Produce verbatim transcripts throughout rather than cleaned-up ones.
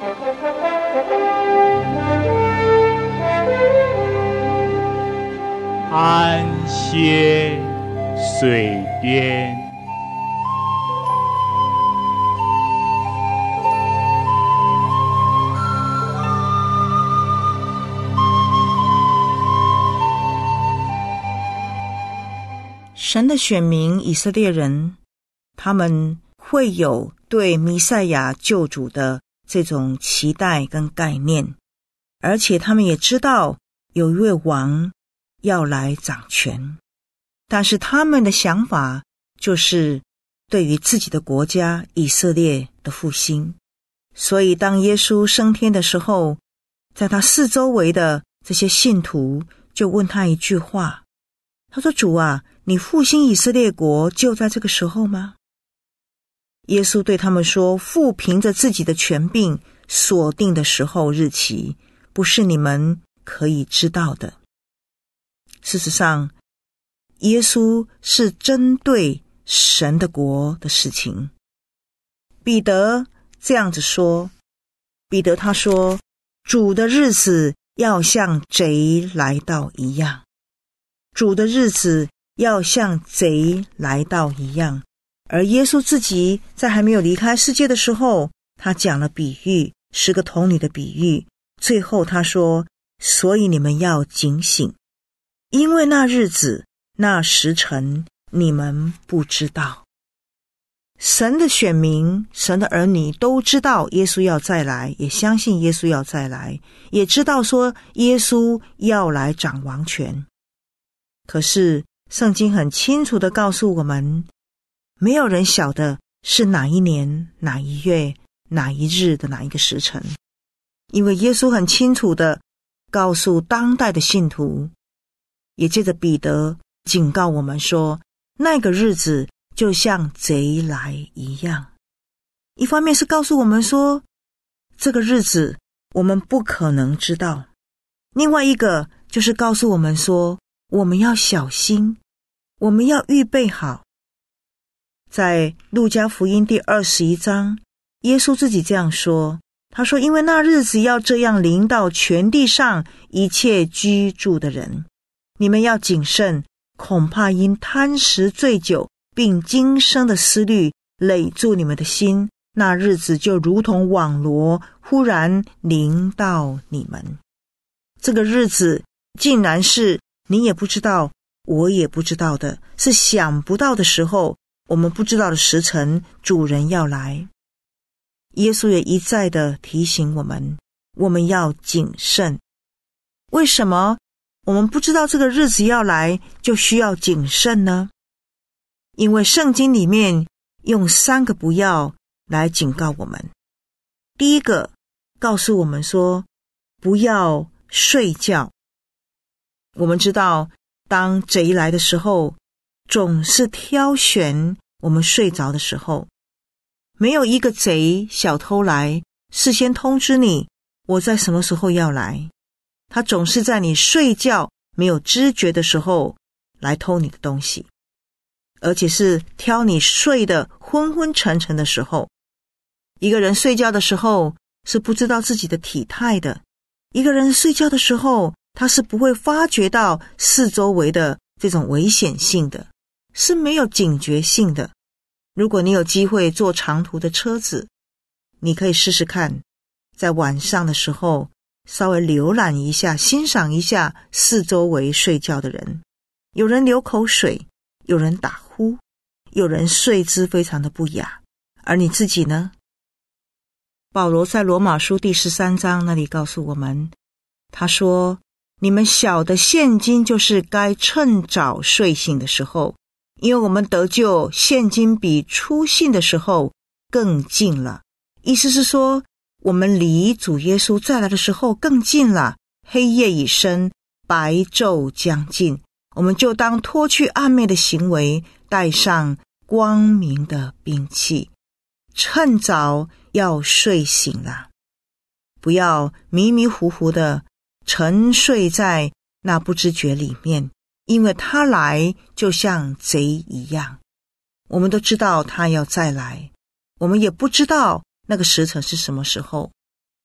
安歇水边。 神的选民以色列人，他们会有对弥赛亚救主的这种期待跟概念，而且他们也知道有一位王要来掌权，但是他们的想法就是对于自己的国家以色列的复兴。所以当耶稣升天的时候，在他四周围的这些信徒就问他一句话，他说：主啊，你复兴以色列国就在这个时候吗？耶稣对他们说，父凭着自己的权柄所定的时候日期，不是你们可以知道的。事实上，耶稣是针对神的国的事情。彼得这样子说，彼得他说，主的日子要像贼来到一样，主的日子要像贼来到一样。而耶稣自己在还没有离开世界的时候，他讲了比喻，十个童女的比喻，最后他说，所以你们要警醒，因为那日子那时辰你们不知道。神的选民，神的儿女都知道耶稣要再来，也相信耶稣要再来，也知道说耶稣要来掌王权。可是圣经很清楚地告诉我们，没有人晓得是哪一年哪一月哪一日的哪一个时辰，因为耶稣很清楚地告诉当代的信徒，也借着彼得警告我们说，那个日子就像贼来一样。一方面是告诉我们说，这个日子我们不可能知道，另外一个就是告诉我们说，我们要小心，我们要预备好。在路加福音第二十一章，耶稣自己这样说，他说，因为那日子要这样临到全地上一切居住的人，你们要谨慎，恐怕因贪食醉酒并今生的思虑累住你们的心，那日子就如同网罗忽然临到你们。这个日子竟然是你也不知道，我也不知道的，是想不到的时候，我们不知道的时辰，主人要来。耶稣也一再的提醒我们，我们要谨慎。为什么我们不知道这个日子要来就需要谨慎呢？因为圣经里面用三个不要来警告我们。第一个告诉我们说，不要睡觉。我们知道当贼来的时候，总是挑选我们睡着的时候，没有一个贼小偷来事先通知你我在什么时候要来，他总是在你睡觉没有知觉的时候来偷你的东西，而且是挑你睡得昏昏沉沉的时候。一个人睡觉的时候是不知道自己的体态的，一个人睡觉的时候他是不会发觉到四周围的这种危险性的，是没有警觉性的。如果你有机会坐长途的车子，你可以试试看，在晚上的时候稍微浏览一下，欣赏一下四周围睡觉的人，有人流口水，有人打呼，有人睡姿非常的不雅，而你自己呢？保罗在罗马书第十三章那里告诉我们，他说，你们晓得现今就是该趁早睡醒的时候，因为我们得救现今比初信的时候更近了。意思是说，我们离主耶稣再来的时候更近了，黑夜已深，白昼将近，我们就当脱去暗昧的行为，带上光明的兵器，趁早要睡醒了，不要迷迷糊糊的沉睡在那不知觉里面，因为他来就像贼一样。我们都知道他要再来，我们也不知道那个时辰是什么时候，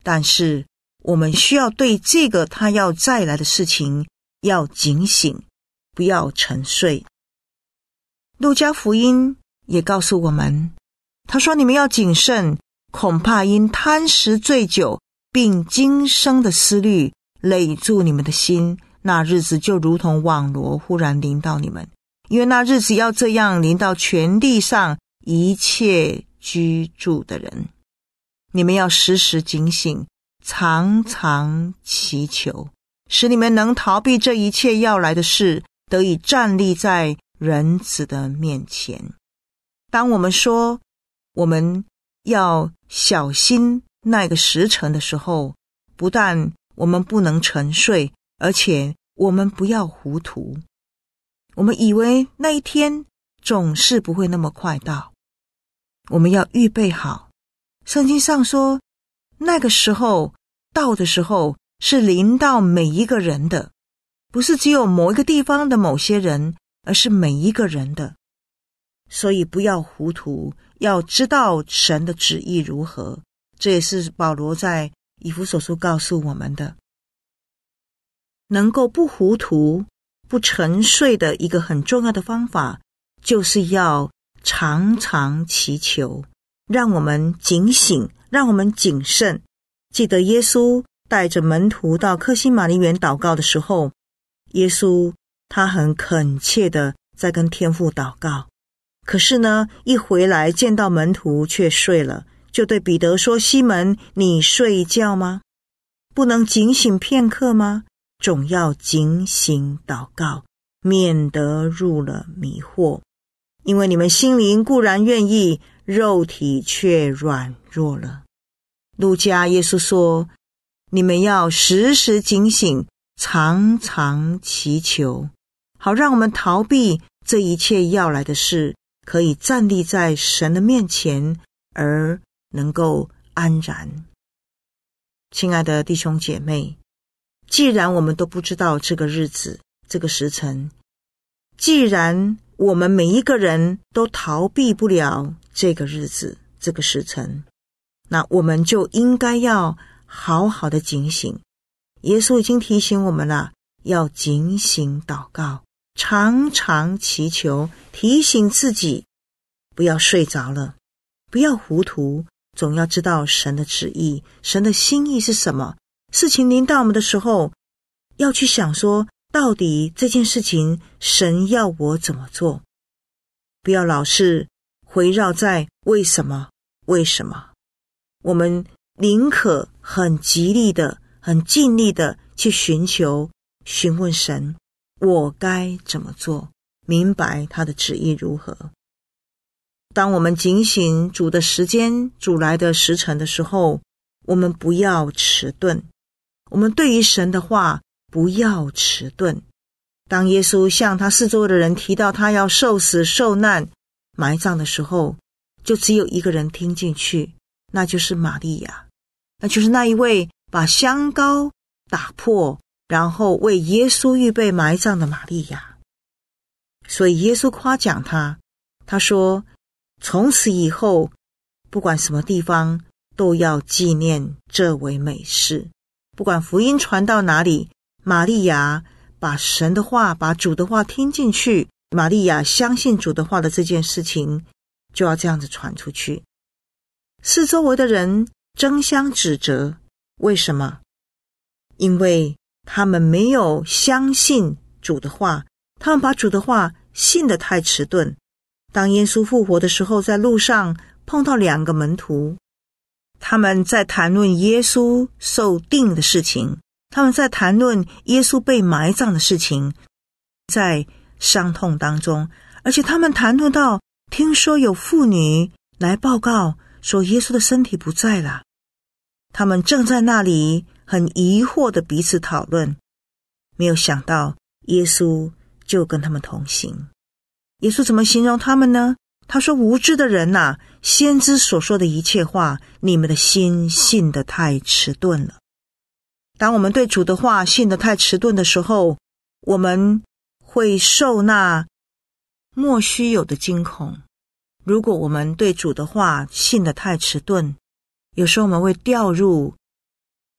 但是我们需要对这个他要再来的事情要警醒，不要沉睡。路加福音也告诉我们，他说你们要谨慎，恐怕因贪食醉酒并今生的思虑累住你们的心，那日子就如同网罗忽然临到你们，因为那日子要这样临到全地上一切居住的人。你们要时时警醒，常常祈求，使你们能逃避这一切要来的事，得以站立在人子的面前。当我们说我们要小心那个时辰的时候，不但我们不能沉睡，而且我们不要糊涂。我们以为那一天总是不会那么快到，我们要预备好。圣经上说，那个时候到的时候是临到每一个人的，不是只有某一个地方的某些人，而是每一个人的。所以不要糊涂，要知道神的旨意如何。这也是保罗在以弗所书告诉我们的。能够不糊涂不沉睡的一个很重要的方法，就是要常常祈求，让我们警醒，让我们谨慎。记得耶稣带着门徒到客西马尼园祷告的时候，耶稣他很恳切的在跟天父祷告，可是呢，一回来见到门徒却睡了，就对彼得说，西门，你睡觉吗？不能警醒片刻吗？总要警醒祷告，免得入了迷惑。因为你们心灵固然愿意，肉体却软弱了。路加耶稣说，你们要时时警醒，常常祈求，好让我们逃避这一切要来的事，可以站立在神的面前，而能够安然。亲爱的弟兄姐妹，既然我们都不知道这个日子，这个时辰，既然我们每一个人都逃避不了这个日子，这个时辰，那我们就应该要好好的警醒。耶稣已经提醒我们了，要警醒祷告，常常祈求，提醒自己不要睡着了，不要糊涂，总要知道神的旨意，神的心意是什么。事情临到我们的时候，要去想说，到底这件事情神要我怎么做，不要老是围绕在为什么为什么。我们宁可很极力的很尽力的去寻求询问神，我该怎么做，明白他的旨意如何。当我们警醒主的时间，主来的时辰的时候，我们不要迟钝，我们对于神的话不要迟钝。当耶稣向他四周的人提到他要受死受难埋葬的时候，就只有一个人听进去，那就是玛利亚，那就是那一位把香膏打破，然后为耶稣预备埋葬的玛利亚。所以耶稣夸奖他，他说，从此以后不管什么地方都要纪念这位美事。不管福音传到哪里，玛利亚把神的话，把主的话听进去，玛利亚相信主的话的这件事情就要这样子传出去。四周围的人争相指责，为什么？因为他们没有相信主的话，他们把主的话信得太迟钝。当耶稣复活的时候，在路上碰到两个门徒，他们在谈论耶稣受定的事情，他们在谈论耶稣被埋葬的事情，在伤痛当中，而且他们谈论到听说有妇女来报告说耶稣的身体不在了。他们正在那里很疑惑的彼此讨论，没有想到耶稣就跟他们同行。耶稣怎么形容他们呢？他说，无知的人啊，先知所说的一切话，你们的心信得太迟钝了。当我们对主的话信得太迟钝的时候，我们会受那莫须有的惊恐。如果我们对主的话信得太迟钝，有时候我们会掉入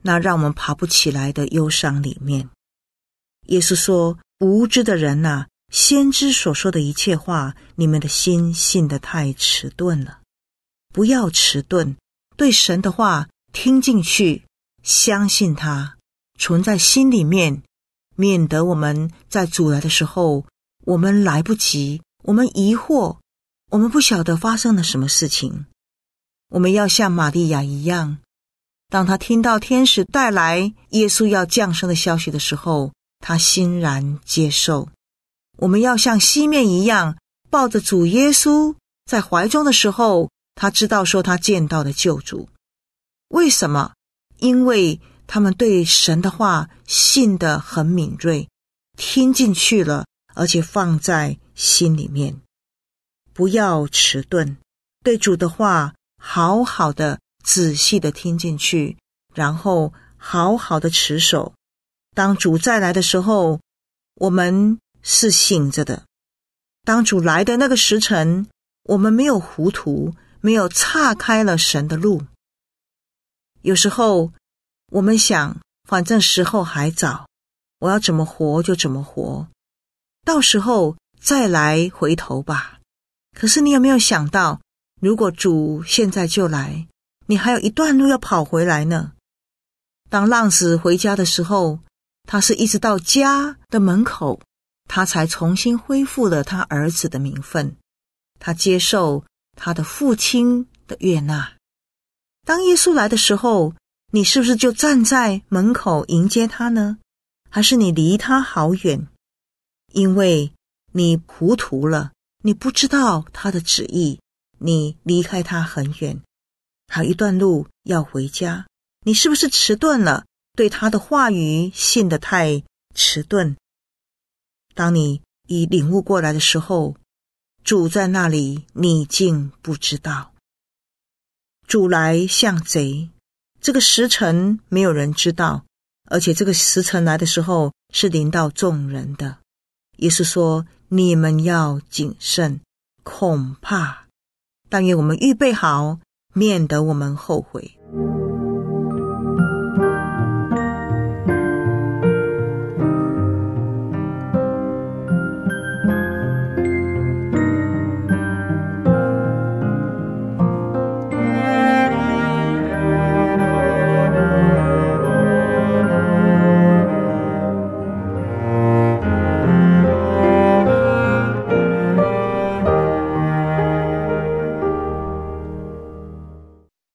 那让我们爬不起来的忧伤里面。耶稣说，无知的人啊，先知所说的一切话，你们的心信得太迟钝了。不要迟钝，对神的话听进去，相信他，存在心里面，免得我们在主来的时候，我们来不及，我们疑惑，我们不晓得发生了什么事情。我们要像玛利亚一样，当他听到天使带来耶稣要降生的消息的时候，他欣然接受。我们要像西面一样，抱着主耶稣在怀中的时候，他知道说他见到的救主。为什么？因为他们对神的话信得很敏锐，听进去了，而且放在心里面。不要迟钝，对主的话好好的仔细的听进去，然后好好的持守。当主再来的时候，我们是醒着的。当主来的那个时辰，我们没有糊涂，没有岔开了神的路。有时候我们想，反正时候还早，我要怎么活就怎么活，到时候再来回头吧。可是你有没有想到，如果主现在就来，你还有一段路要跑回来呢。当浪子回家的时候，他是一直到家的门口，他才重新恢复了他儿子的名分，他接受他的父亲的悦纳。当耶稣来的时候，你是不是就站在门口迎接他呢？还是你离他好远？因为你糊涂了，你不知道他的旨意，你离开他很远，还有一段路要回家。你是不是迟钝了？对他的话语信得太迟钝。当你已领悟过来的时候，主在那里，你竟不知道。主来像贼，这个时辰没有人知道，而且这个时辰来的时候是临到众人的。耶稣说，你们要谨慎，恐怕，但愿我们预备好，免得我们后悔。